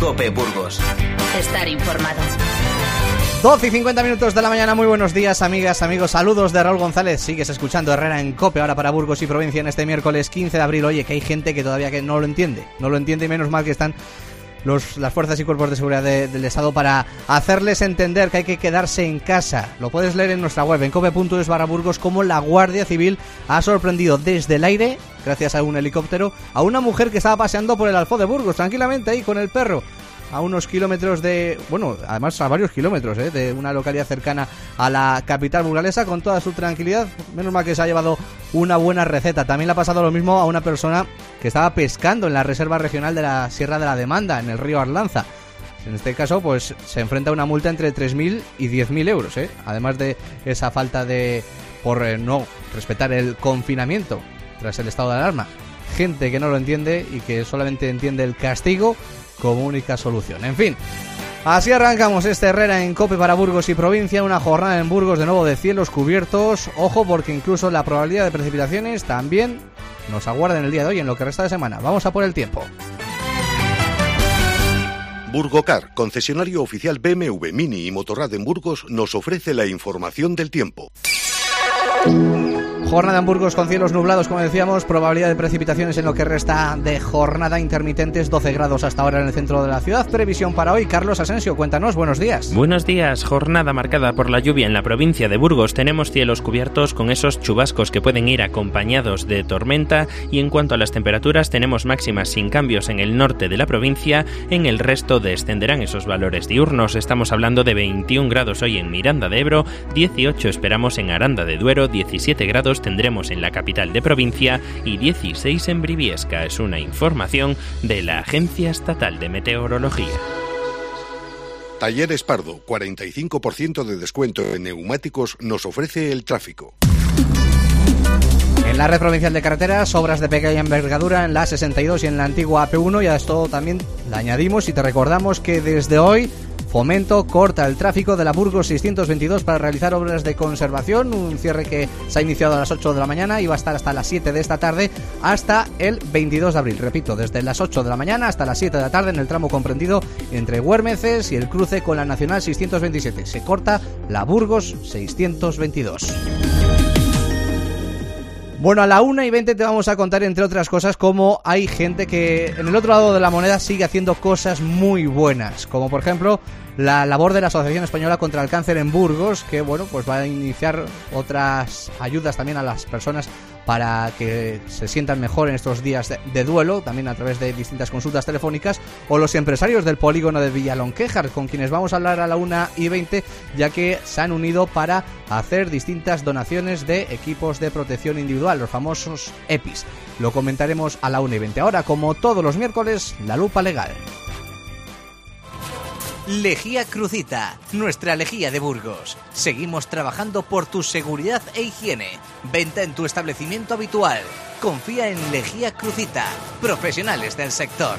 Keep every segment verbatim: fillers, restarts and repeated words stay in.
COPE Burgos. Estar informado. doce y cincuenta minutos de la mañana, muy buenos días, amigas, amigos, saludos de Raúl González. Sigues escuchando Herrera en COPE, ahora para Burgos y provincia en este miércoles quince de abril. Oye, que hay gente que todavía que no lo entiende, no lo entiende y menos mal que están los, las fuerzas y cuerpos de seguridad de, del Estado para hacerles entender que hay que quedarse en casa. Lo puedes leer en nuestra web, en cope punto es barra Burgos, cómo la Guardia Civil ha sorprendido desde el aire, gracias a un helicóptero, a una mujer que estaba paseando por el Alfó de Burgos, tranquilamente ahí con el perro, a unos kilómetros de... bueno, además a varios kilómetros, ¿eh? de una localidad cercana a la capital burgalesa, con toda su tranquilidad. Menos mal que se ha llevado una buena receta. También le ha pasado lo mismo a una persona que estaba pescando en la reserva regional de la Sierra de la Demanda, en el río Arlanza. En este caso, pues se enfrenta a una multa entre tres mil y diez mil euros, ¿eh? Además de esa falta de... por eh, no respetar el confinamiento tras el estado de alarma. Gente que no lo entiende y que solamente entiende el castigo como única solución. En fin, así arrancamos este Herrera en COPE para Burgos y provincia. Una jornada en Burgos de nuevo de cielos cubiertos. Ojo, porque incluso la probabilidad de precipitaciones también nos aguarda en el día de hoy, en lo que resta de semana. Vamos a por el tiempo. Burgocar, concesionario oficial B M W, Mini y Motorrad en Burgos, nos ofrece la información del tiempo. Jornada en Burgos con cielos nublados, como decíamos, probabilidad de precipitaciones en lo que resta de jornada, intermitentes, doce grados hasta ahora en el centro de la ciudad. Previsión para hoy, Carlos Asensio, cuéntanos, buenos días. Buenos días, jornada marcada por la lluvia en la provincia de Burgos. Tenemos cielos cubiertos con esos chubascos que pueden ir acompañados de tormenta, y en cuanto a las temperaturas tenemos máximas sin cambios en el norte de la provincia. En el resto descenderán esos valores diurnos. Estamos hablando de veintiún grados hoy en Miranda de Ebro, dieciocho esperamos en Aranda de Duero, diecisiete grados tendremos en la capital de provincia y dieciséis en Briviesca. Es una información de la Agencia Estatal de Meteorología. Talleres Pardo, cuarenta y cinco por ciento de descuento en neumáticos nos ofrece el tráfico. En la red provincial de carreteras, obras de pequeña envergadura en la sesenta y dos y en la antigua A P uno, y a esto también le añadimos y te recordamos que desde hoy Fomento corta el tráfico de la Burgos seiscientos veintidós para realizar obras de conservación, un cierre que se ha iniciado a las ocho de la mañana y va a estar hasta las siete de esta tarde hasta el veintidós de abril. Repito, desde las ocho de la mañana hasta las siete de la tarde en el tramo comprendido entre Güermeces y el cruce con la Nacional seiscientos veintisiete. Se corta la Burgos seiscientos veintidós. Bueno, a la una y veinte te vamos a contar, entre otras cosas, cómo hay gente que en el otro lado de la moneda sigue haciendo cosas muy buenas, como por ejemplo la labor de la Asociación Española contra el Cáncer en Burgos, que bueno, pues va a iniciar otras ayudas también a las personas para que se sientan mejor en estos días de, de duelo, también a través de distintas consultas telefónicas, o los empresarios del polígono de Villalonquejar, con quienes vamos a hablar a la una y veinte, ya que se han unido para hacer distintas donaciones de equipos de protección individual, los famosos E P Is. Lo comentaremos a la una y veinte. Ahora, como todos los miércoles, la lupa legal. Lejía Crucita, nuestra lejía de Burgos. Seguimos trabajando por tu seguridad e higiene. Venta en tu establecimiento habitual. Confía en Lejía Crucita, profesionales del sector.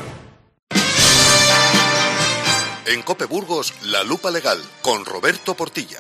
En COPE Burgos, la lupa legal, con Roberto Portilla.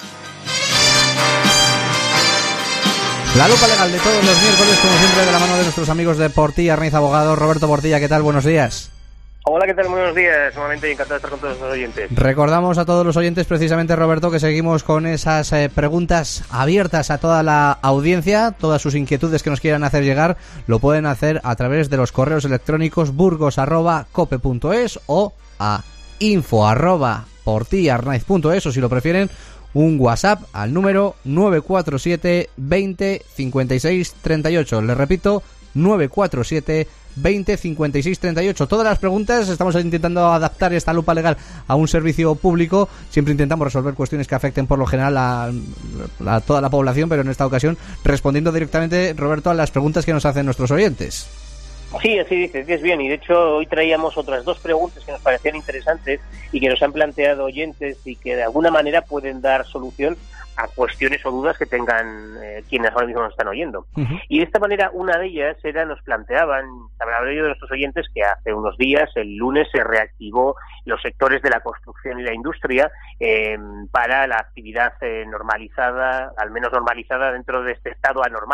La lupa legal de todos los miércoles, como siempre, de la mano de nuestros amigos de Portilla Arnaiz Abogados. Roberto Portilla, ¿qué tal? Buenos días. Hola, ¿qué tal? Muy buenos días. Nuevamente encantado de estar con todos los oyentes. Recordamos a todos los oyentes, precisamente, Roberto, que seguimos con esas eh, preguntas abiertas a toda la audiencia. Todas sus inquietudes que nos quieran hacer llegar lo pueden hacer a través de los correos electrónicos burgos arroba cope punto es o a info arroba portillarnaiz punto es, o si lo prefieren, un WhatsApp al número nueve cuatro siete veinte cincuenta y seis treinta y ocho. Les repito, nueve cuatro siete veinte cincuenta y seis treinta y ocho. Todas las preguntas, estamos intentando adaptar esta lupa legal a un servicio público. Siempre intentamos resolver cuestiones que afecten por lo general a, a toda la población, pero en esta ocasión respondiendo directamente, Roberto, a las preguntas que nos hacen nuestros oyentes. Sí, así dices, es bien, y de hecho hoy traíamos otras dos preguntas que nos parecían interesantes y que nos han planteado oyentes y que de alguna manera pueden dar solución a cuestiones o dudas que tengan eh, quienes ahora mismo nos están oyendo. Uh-huh. Y de esta manera, una de ellas era, nos planteaban, habrá oído de nuestros oyentes que hace unos días, el lunes, se reactivó los sectores de la construcción y la industria eh, para la actividad eh, normalizada, al menos normalizada dentro de este estado anormal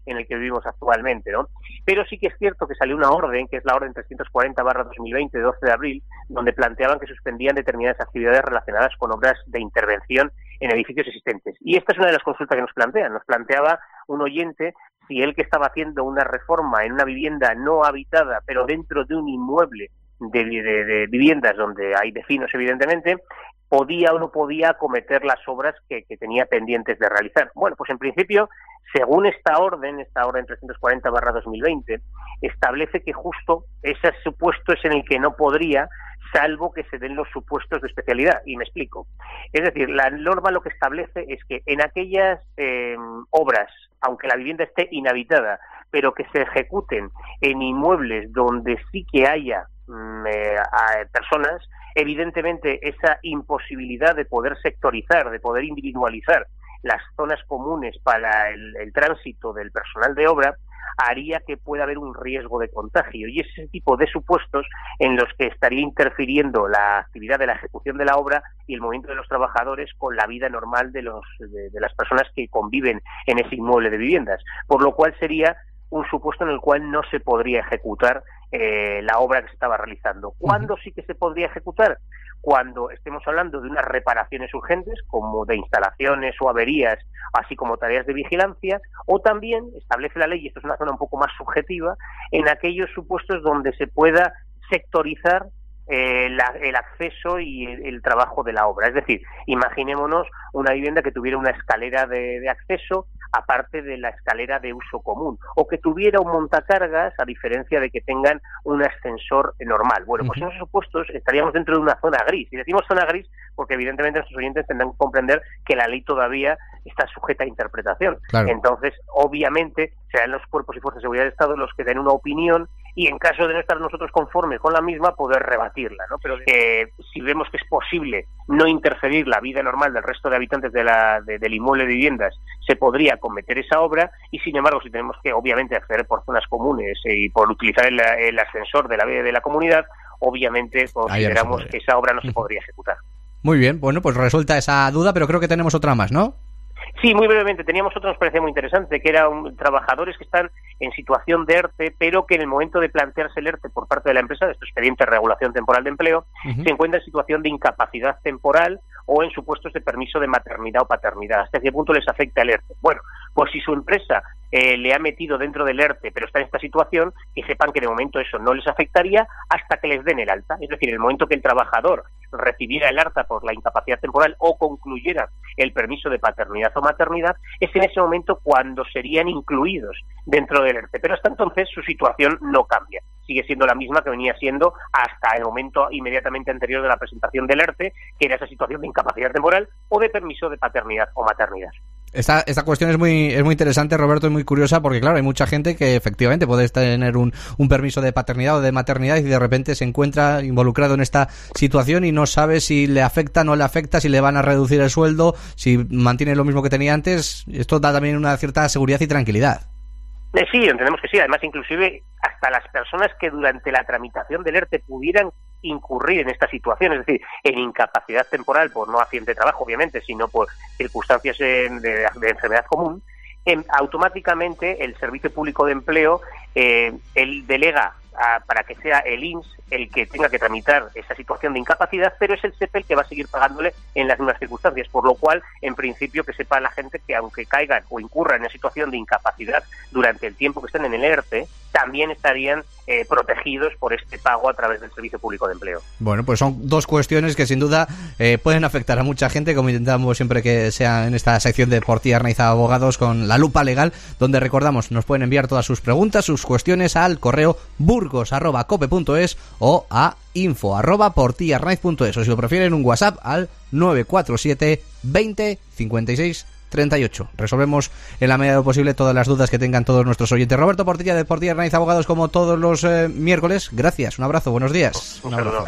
en el que vivimos actualmente, ¿no? Pero sí que es cierto que salió una orden, que es la orden trescientos cuarenta barra dos mil veinte, de doce de abril, donde planteaban que suspendían determinadas actividades relacionadas con obras de intervención en edificios existentes. Y esta es una de las consultas que nos plantean. Nos planteaba un oyente si él, que estaba haciendo una reforma en una vivienda no habitada, pero dentro de un inmueble de, de, de viviendas donde hay vecinos, evidentemente, podía o no podía acometer las obras que, que tenía pendientes de realizar. Bueno, pues en principio, según esta orden, esta orden trescientos cuarenta barra dos mil veinte, establece que justo ese supuesto es en el que no podría, salvo que se den los supuestos de especialidad. Y me explico. Es decir, la norma lo que establece es que en aquellas eh, obras, aunque la vivienda esté inhabitada, pero que se ejecuten en inmuebles donde sí que haya mm, eh, personas, evidentemente esa imposibilidad de poder sectorizar, de poder individualizar las zonas comunes para el, el tránsito del personal de obra, haría que pueda haber un riesgo de contagio. Y ese tipo de supuestos en los que estaría interfiriendo la actividad de la ejecución de la obra y el movimiento de los trabajadores con la vida normal de, los, de, de las personas que conviven en ese inmueble de viviendas. Por lo cual sería un supuesto en el cual no se podría ejecutar eh, la obra que se estaba realizando. ¿Cuándo sí que se podría ejecutar? Cuando estemos hablando de unas reparaciones urgentes, como de instalaciones o averías, así como tareas de vigilancia, o también establece la ley, y esto es una zona un poco más subjetiva, en aquellos supuestos donde se pueda sectorizar Eh, la, el acceso y el, el trabajo de la obra. Es decir, imaginémonos una vivienda que tuviera una escalera de, de acceso aparte de la escalera de uso común, o que tuviera un montacargas a diferencia de que tengan un ascensor normal. Bueno, pues en esos supuestos estaríamos dentro de una zona gris, y decimos zona gris porque evidentemente nuestros oyentes tendrán que comprender que la ley todavía está sujeta a interpretación. Claro. Entonces, obviamente, serán los cuerpos y fuerzas de seguridad del Estado los que den una opinión, y en caso de no estar nosotros conformes con la misma, poder rebatirla, ¿no? Pero eh, si vemos que es posible no interferir la vida normal del resto de habitantes de la, de, del inmueble de viviendas, se podría acometer esa obra, y sin embargo, si tenemos que obviamente acceder por zonas comunes eh, y por utilizar el, el ascensor de la, de la comunidad, obviamente consideramos que esa obra no se podría ejecutar. Muy bien, bueno, pues resuelta esa duda, pero creo que tenemos otra más, ¿no? Sí, muy brevemente. Teníamos otra, nos parecía muy interesante, que eran trabajadores que están en situación de ERTE, pero que en el momento de plantearse el ERTE por parte de la empresa, de este expediente de regulación temporal de empleo, uh-huh. se encuentra en situación de incapacidad temporal o en supuestos de permiso de maternidad o paternidad. ¿Hasta qué punto les afecta el ERTE? Bueno, pues si su empresa eh, le ha metido dentro del ERTE, pero está en esta situación, que sepan que de momento eso no les afectaría hasta que les den el alta. Es decir, en el momento que el trabajador recibiera el alta por la incapacidad temporal o concluyera el permiso de paternidad o maternidad, es en ese momento cuando serían incluidos dentro del ERTE. Pero hasta entonces su situación no cambia. Sigue siendo la misma que venía siendo hasta el momento inmediatamente anterior de la presentación del ERTE, que era esa situación de incapacidad temporal o de permiso de paternidad o maternidad. Esta, esta cuestión es muy es muy interesante, Roberto, y muy curiosa, porque claro, hay mucha gente que efectivamente puede tener un, un permiso de paternidad o de maternidad y de repente se encuentra involucrado en esta situación y no sabe si le afecta o no le afecta, si le van a reducir el sueldo, si mantiene lo mismo que tenía antes. Esto da también una cierta seguridad y tranquilidad. Eh, sí, entendemos que sí. Además, inclusive hasta las personas que durante la tramitación del ERTE pudieran incurrir en esta situación, es decir, en incapacidad temporal por no accidente de trabajo, obviamente, sino por circunstancias de, de, de enfermedad común, eh, automáticamente el Servicio Público de Empleo eh, él delega a, para que sea el I N S el que tenga que tramitar esa situación de incapacidad, pero es el S E P E el que va a seguir pagándole en las mismas circunstancias, por lo cual, en principio, que sepa la gente que aunque caigan o incurran en una situación de incapacidad durante el tiempo que estén en el ERTE, también estarían eh, protegidos por este pago a través del Servicio Público de Empleo. Bueno, pues son dos cuestiones que sin duda eh, pueden afectar a mucha gente, como intentamos siempre que sea en esta sección de Portilla Arnaiza Abogados con la lupa legal, donde recordamos, nos pueden enviar todas sus preguntas, sus cuestiones al correo burgos arroba cope punto es o a info arroba portillarnaiz punto es, o si lo prefieren un WhatsApp al nueve cuatro siete veinte cincuenta y seis treinta y ocho. Resolvemos en la medida de lo posible todas las dudas que tengan todos nuestros oyentes. Roberto Portilla de Portilla Arnaiz Abogados, como todos los eh, miércoles. Gracias, un abrazo, buenos días. Un abrazo.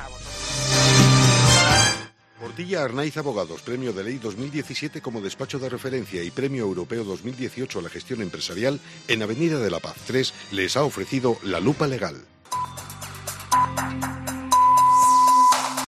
Portilla Arnaiz Abogados, Premio de Ley dos mil diecisiete como despacho de referencia y Premio Europeo dos mil dieciocho a la gestión empresarial en Avenida de la Paz tres, les ha ofrecido la lupa legal.